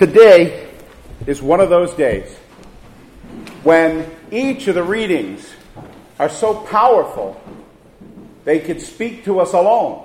Today is one of those days when each of the readings are so powerful they could speak to us alone.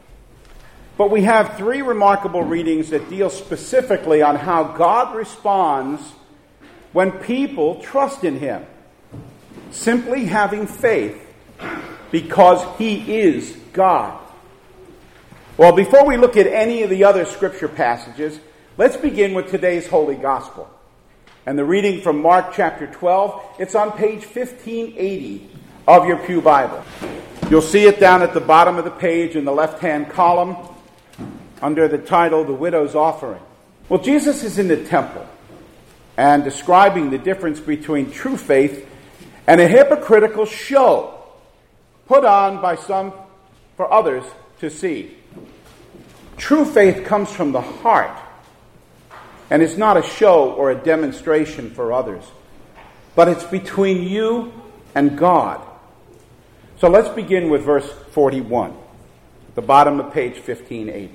But we have three remarkable readings that deal specifically on how God responds when people trust in Him. Simply having faith because He is God. Well, before we look at any of the other scripture passages, let's begin with today's Holy Gospel. And the reading from Mark chapter 12, it's on page 1580 of your Pew Bible. You'll see it down at the bottom of the page in the left-hand column under the title, The Widow's Offering. Well, Jesus is in the temple and describing the difference between true faith and a hypocritical show put on by some for others to see. True faith comes from the heart and it's not a show or a demonstration for others, but it's between you and God. So let's begin with verse 41, at the bottom of page 1580.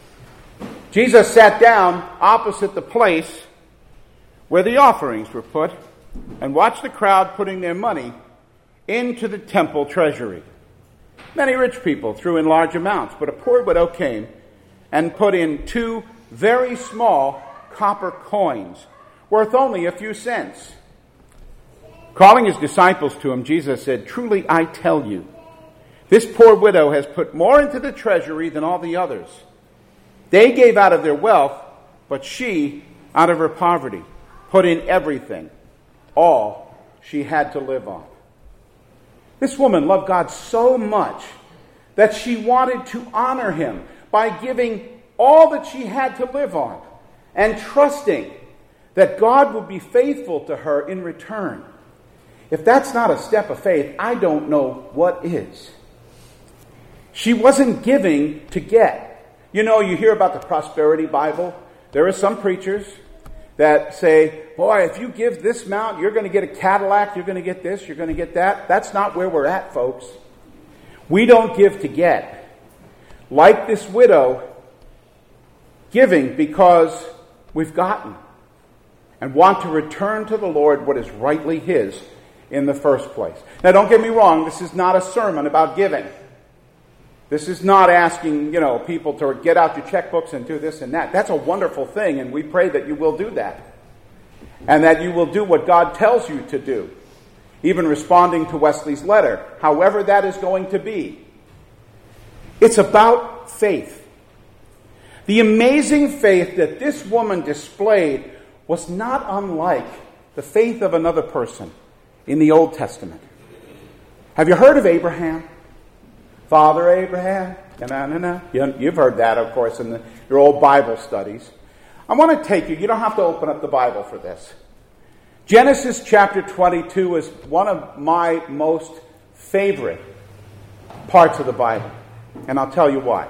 Jesus sat down opposite the place where the offerings were put and watched the crowd putting their money into the temple treasury. Many rich people threw in large amounts, but a poor widow came and put in 2 very small copper coins, worth only a few cents. Calling his disciples to him, Jesus said, "Truly I tell you, this poor widow has put more into the treasury than all the others. They gave out of their wealth, but she, out of her poverty, put in everything, all she had to live on." This woman loved God so much that she wanted to honor Him by giving all that she had to live on and trusting that God would be faithful to her in return. If that's not a step of faith, I don't know what is. She wasn't giving to get. You know, you hear about the Prosperity Bible. There are some preachers that say, boy, if you give this amount, you're going to get a Cadillac, you're going to get this, you're going to get that. That's not where we're at, folks. We don't give to get. Like this widow, giving because we've gotten and want to return to the Lord what is rightly His in the first place. Now, don't get me wrong, this is not a sermon about giving. This is not asking, people to get out your checkbooks and do this and that. That's a wonderful thing, and we pray that you will do that. And that you will do what God tells you to do. Even responding to Wesley's letter, however that is going to be. It's about faith. The amazing faith that this woman displayed was not unlike the faith of another person in the Old Testament. Have you heard of Abraham? Father Abraham. You've heard that, of course, in your old Bible studies. I want to take you don't have to open up the Bible for this. Genesis chapter 22 is one of my most favorite parts of the Bible. And I'll tell you why.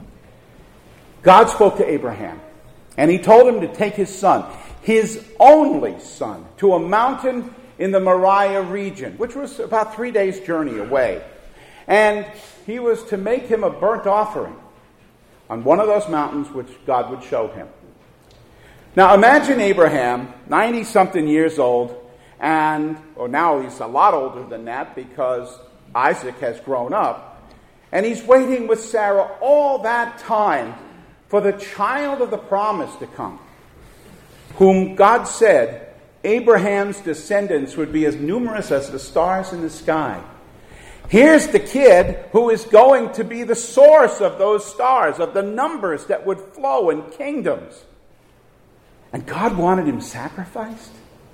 God spoke to Abraham, and He told him to take his son, his only son, to a mountain in the Moriah region, which was about 3 days' journey away. And he was to make him a burnt offering on one of those mountains which God would show him. Now imagine Abraham, 90-something years old, now he's a lot older than that because Isaac has grown up, and he's waiting with Sarah all that time for the child of the promise to come, whom God said Abraham's descendants would be as numerous as the stars in the sky. Here's the kid who is going to be the source of those stars, of the numbers that would flow in kingdoms. And God wanted him sacrificed?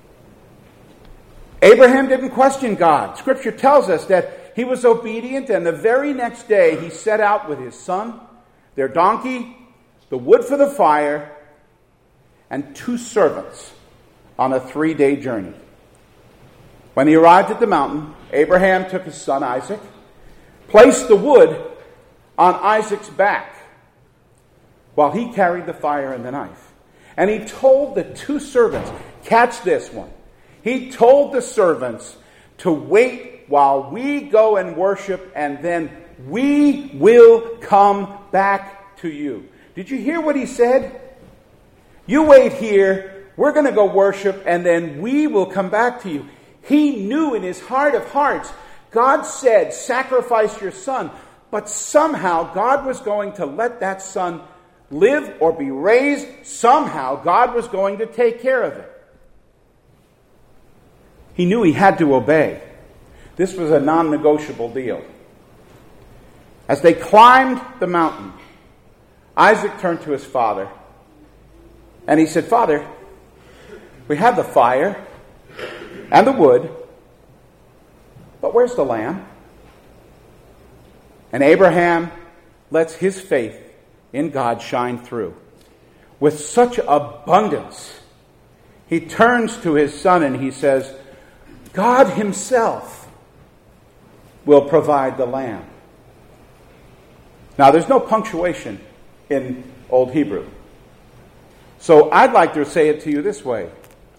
Abraham didn't question God. Scripture tells us that he was obedient, and the very next day he set out with his son, their donkey, the wood for the fire, and 2 servants on a 3-day journey. When he arrived at the mountain, Abraham took his son Isaac, placed the wood on Isaac's back while he carried the fire and the knife. And he told the 2 servants, catch this one, he told the servants to wait while we go and worship, and then we will come back to you. Did you hear what he said? You wait here, we're going to go worship, and then we will come back to you. He knew in his heart of hearts, God said, sacrifice your son. But somehow God was going to let that son live or be raised. Somehow God was going to take care of it. He knew he had to obey. This was a non-negotiable deal. As they climbed the mountain, Isaac turned to his father and he said, Father, we have the fire and the wood, but where's the lamb? And Abraham lets his faith in God shine through. With such abundance, he turns to his son and he says, God himself will provide the lamb. Now, there's no punctuation in Old Hebrew. So I'd like to say it to you this way.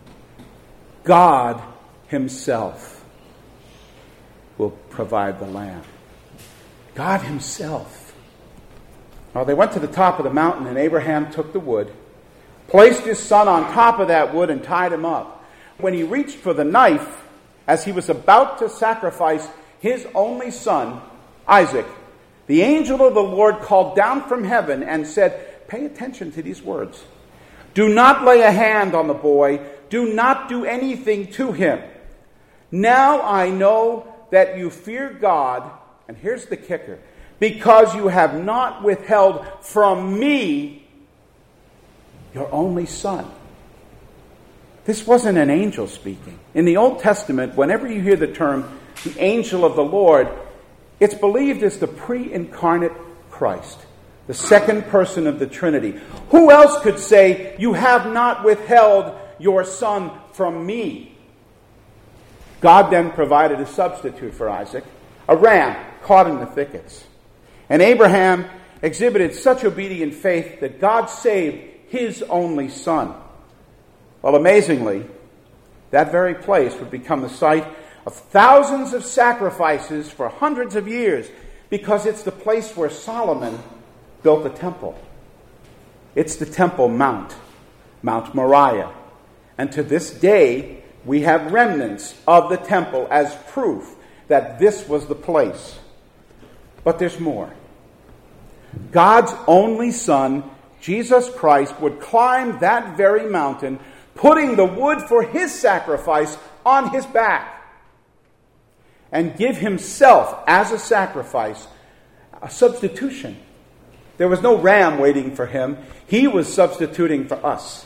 God himself will provide the lamb. God himself. Well, they went to the top of the mountain, and Abraham took the wood, placed his son on top of that wood, and tied him up. When he reached for the knife, as he was about to sacrifice his only son, Isaac, the angel of the Lord called down from heaven and said, pay attention to these words. Do not lay a hand on the boy. Do not do anything to him. Now I know that you fear God, and here's the kicker, because you have not withheld from me your only son. This wasn't an angel speaking. In the Old Testament, whenever you hear the term the angel of the Lord, it's believed as the pre-incarnate Christ, the second person of the Trinity. Who else could say, you have not withheld your son from me? God then provided a substitute for Isaac, a ram caught in the thickets. And Abraham exhibited such obedient faith that God saved his only son. Well, amazingly, that very place would become the site of thousands of sacrifices for hundreds of years, because it's the place where Solomon built the temple. It's the Temple Mount, Mount Moriah. And to this day, we have remnants of the temple as proof that this was the place. But there's more. God's only Son, Jesus Christ, would climb that very mountain, putting the wood for his sacrifice on his back, and give himself as a sacrifice, a substitution. There was no ram waiting for him. He was substituting for us.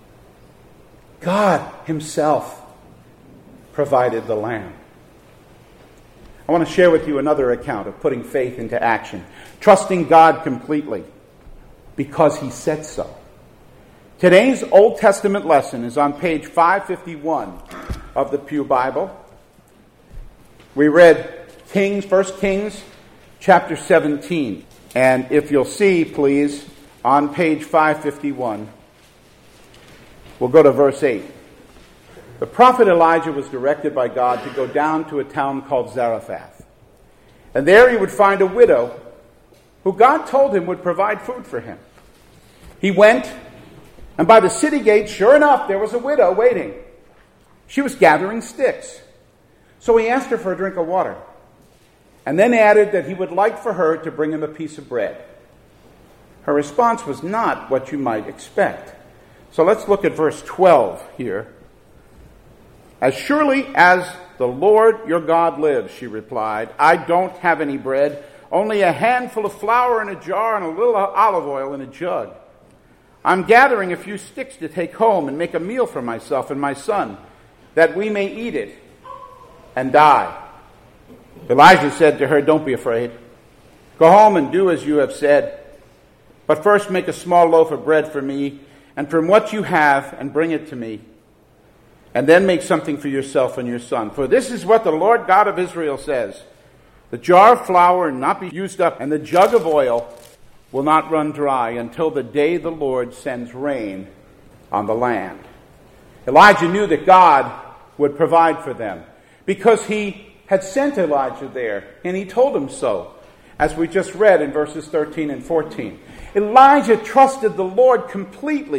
God himself provided the lamb. I want to share with you another account of putting faith into action, trusting God completely because he said so. Today's Old Testament lesson is on page 551 of the Pew Bible. We read 1 Kings chapter 17. And if you'll see, please, on page 551, we'll go to verse 8. The prophet Elijah was directed by God to go down to a town called Zarephath. And there he would find a widow who God told him would provide food for him. He went, and by the city gate, sure enough, there was a widow waiting. She was gathering sticks. So he asked her for a drink of water, and then added that he would like for her to bring him a piece of bread. Her response was not what you might expect. So let's look at verse 12 here. As surely as the Lord your God lives, she replied, I don't have any bread, only a handful of flour in a jar and a little olive oil in a jug. I'm gathering a few sticks to take home and make a meal for myself and my son, that we may eat it and die. Elijah said to her, don't be afraid. Go home and do as you have said. But first make a small loaf of bread for me, and from what you have, and bring it to me. And then make something for yourself and your son. For this is what the Lord God of Israel says. The jar of flour will not be used up, and the jug of oil will not run dry until the day the Lord sends rain on the land. Elijah knew that God would provide for them, because he had sent Elijah there, and he told him so, as we just read in verses 13 and 14. Elijah trusted the Lord completely,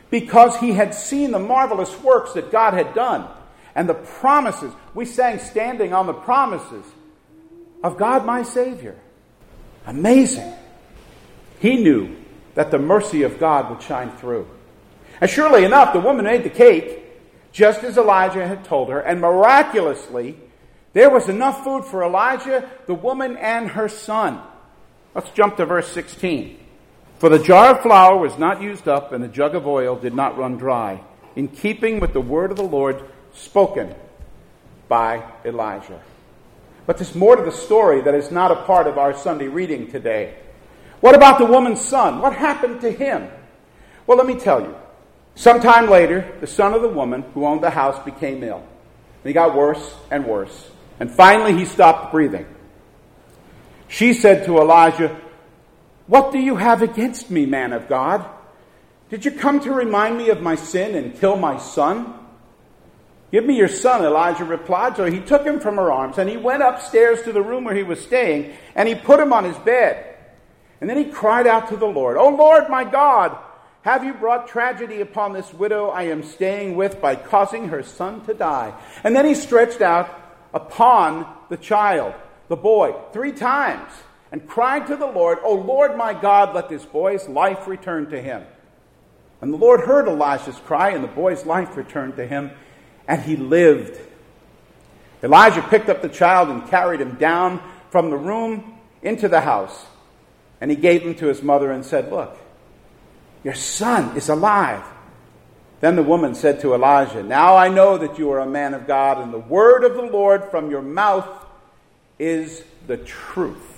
because he had seen the marvelous works that God had done and the promises. We sang standing on the promises of God my Savior. Amazing. He knew that the mercy of God would shine through. And surely enough, the woman made the cake just as Elijah had told her, and miraculously, there was enough food for Elijah, the woman, and her son. Let's jump to verse 16. For the jar of flour was not used up, and the jug of oil did not run dry, in keeping with the word of the Lord spoken by Elijah. But there's more to the story that is not a part of our Sunday reading today. What about the woman's son? What happened to him? Well, let me tell you. Sometime later, the son of the woman who owned the house became ill. And he got worse and worse. And finally, he stopped breathing. She said to Elijah, "What do you have against me, man of God? Did you come to remind me of my sin and kill my son?" "Give me your son," Elijah replied. So he took him from her arms, and he went upstairs to the room where he was staying, and he put him on his bed. And then he cried out to the Lord, "O Lord, my God, have you brought tragedy upon this widow I am staying with by causing her son to die?" And then he stretched out upon the child, the boy, 3 times, and cried to the Lord, "O Lord, my God, let this boy's life return to him." And the Lord heard Elijah's cry, and the boy's life returned to him, and he lived. Elijah picked up the child and carried him down from the room into the house. And he gave him to his mother and said, "Look, your son is alive." Then the woman said to Elijah, "Now I know that you are a man of God, and the word of the Lord from your mouth is the truth."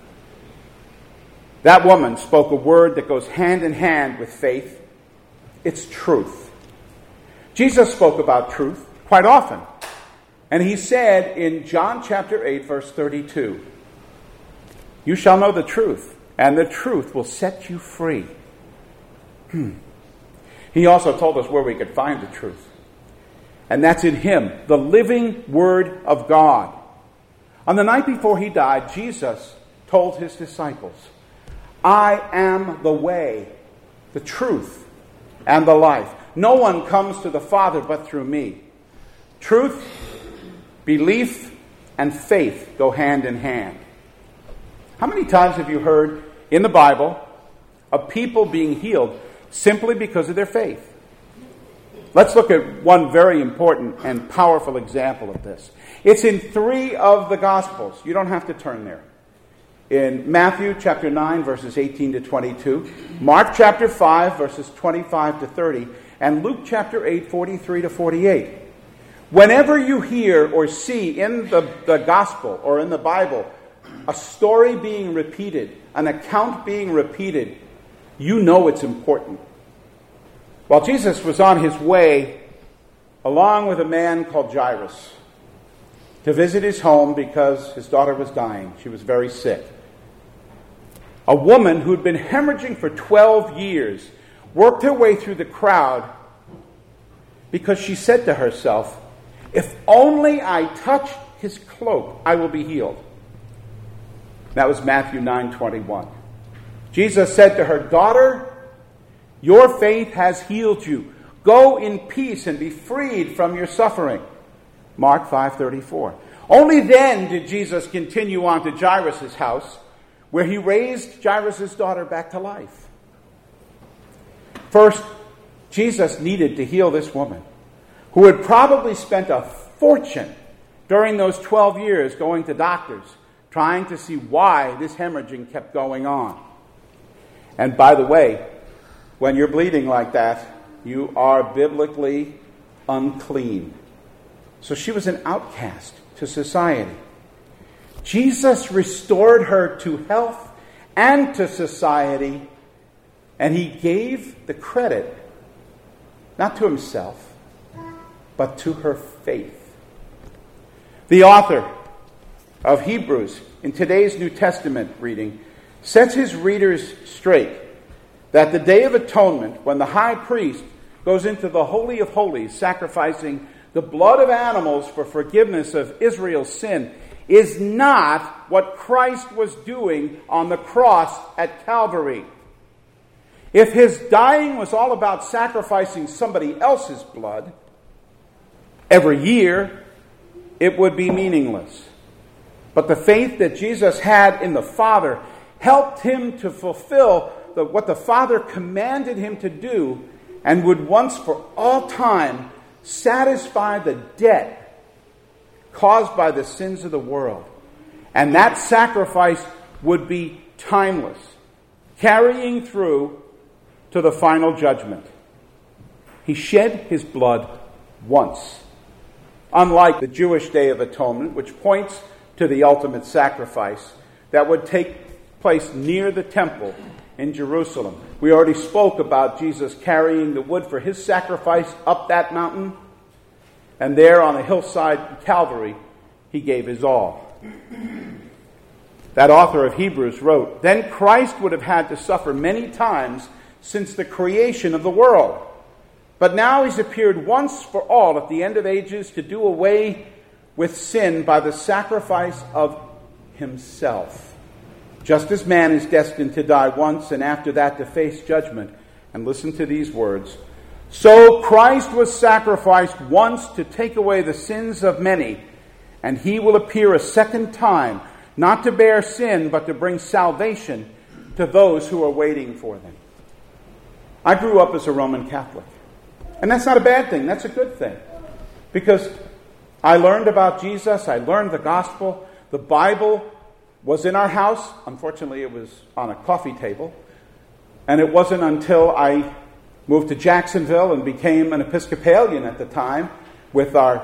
That woman spoke a word that goes hand in hand with faith. It's truth. Jesus spoke about truth quite often. And he said in John chapter 8, verse 32, "You shall know the truth, and the truth will set you free." He also told us where we could find the truth. And that's in him, the living word of God. On the night before he died, Jesus told his disciples, "I am the way, the truth, and the life. No one comes to the Father but through me." Truth, belief, and faith go hand in hand. How many times have you heard in the Bible of people being healed simply because of their faith? Let's look at one very important and powerful example of this. It's in 3 of the Gospels. You don't have to turn there. In Matthew chapter 9, verses 18 to 22, Mark chapter 5, verses 25 to 30, and Luke chapter 8, 43 to 48. Whenever you hear or see in the Gospel or in the Bible a story being repeated, an account being repeated, you know it's important. While Jesus was on his way, along with a man called Jairus, to visit his home because his daughter was dying. She was very sick. A woman who had been hemorrhaging for 12 years worked her way through the crowd because she said to herself, "If only I touch his cloak, I will be healed." That was Matthew 9:21. Jesus said to her, "Daughter, your faith has healed you. Go in peace and be freed from your suffering." Mark 5:34. Only then did Jesus continue on to Jairus' house, where he raised Jairus' daughter back to life. First, Jesus needed to heal this woman, who had probably spent a fortune during those 12 years going to doctors, trying to see why this hemorrhaging kept going on. And by the way, when you're bleeding like that, you are biblically unclean. So she was an outcast to society. Jesus restored her to health and to society, and he gave the credit not to himself, but to her faith. The author of Hebrews in today's New Testament reading sets his readers straight that the Day of Atonement, when the high priest goes into the Holy of Holies, sacrificing the blood of animals for forgiveness of Israel's sin, is not what Christ was doing on the cross at Calvary. If his dying was all about sacrificing somebody else's blood every year, it would be meaningless. But the faith that Jesus had in the Father helped him to fulfill what the Father commanded him to do, and would once for all time satisfy the debt caused by the sins of the world. And that sacrifice would be timeless, carrying through to the final judgment. He shed his blood once. Unlike the Jewish Day of Atonement, which points to the ultimate sacrifice that would take place near the temple in Jerusalem. We already spoke about Jesus carrying the wood for his sacrifice up that mountain. And there on the hillside in Calvary, he gave his all. That author of Hebrews wrote, "Then Christ would have had to suffer many times since the creation of the world. But now he's appeared once for all at the end of ages to do away with sin by the sacrifice of himself. Just as man is destined to die once and after that to face judgment." And listen to these words. "So Christ was sacrificed once to take away the sins of many, and he will appear a second time, not to bear sin, but to bring salvation to those who are waiting for them." I grew up as a Roman Catholic. And that's not a bad thing. That's a good thing. Because I learned about Jesus. I learned the gospel. The Bible was in our house. Unfortunately, it was on a coffee table. And it wasn't until I moved to Jacksonville and became an Episcopalian at the time with our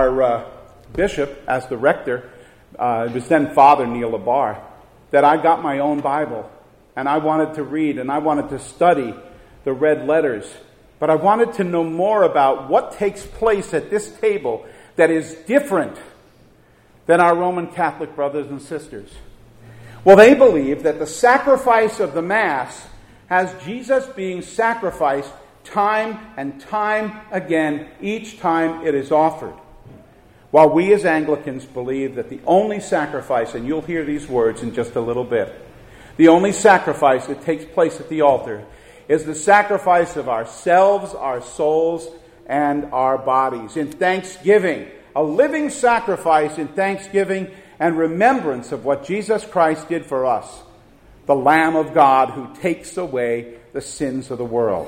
bishop as the rector. It was then Father Neil Labar, that I got my own Bible. And I wanted to read and I wanted to study the red letters. But I wanted to know more about what takes place at this table that is different than our Roman Catholic brothers and sisters. Well, they believe that the sacrifice of the Mass has Jesus being sacrificed time and time again, each time it is offered. While we as Anglicans believe that the only sacrifice, and you'll hear these words in just a little bit, the only sacrifice that takes place at the altar is the sacrifice of ourselves, our souls, and our bodies in thanksgiving, a living sacrifice in thanksgiving and remembrance of what Jesus Christ did for us, the Lamb of God who takes away the sins of the world.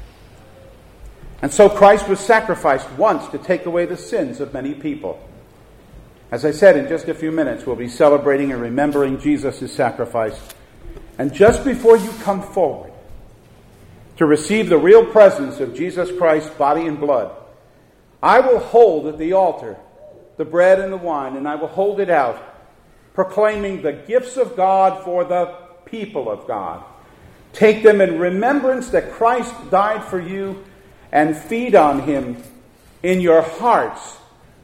And so Christ was sacrificed once to take away the sins of many people. As I said, in just a few minutes, we'll be celebrating and remembering Jesus' sacrifice. And just before you come forward to receive the real presence of Jesus Christ's body and blood, I will hold at the altar the bread and the wine, and I will hold it out, proclaiming the gifts of God for the people of God. Take them in remembrance that Christ died for you, and feed on him in your hearts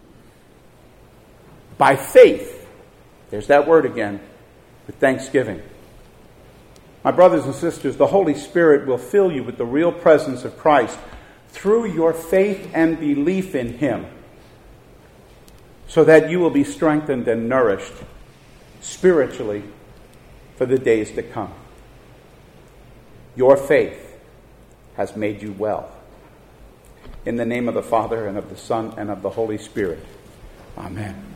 by faith. There's that word again, with thanksgiving. My brothers and sisters, the Holy Spirit will fill you with the real presence of Christ through your faith and belief in him, so that you will be strengthened and nourished spiritually for the days to come. Your faith has made you well. In the name of the Father, and of the Son, and of the Holy Spirit. Amen.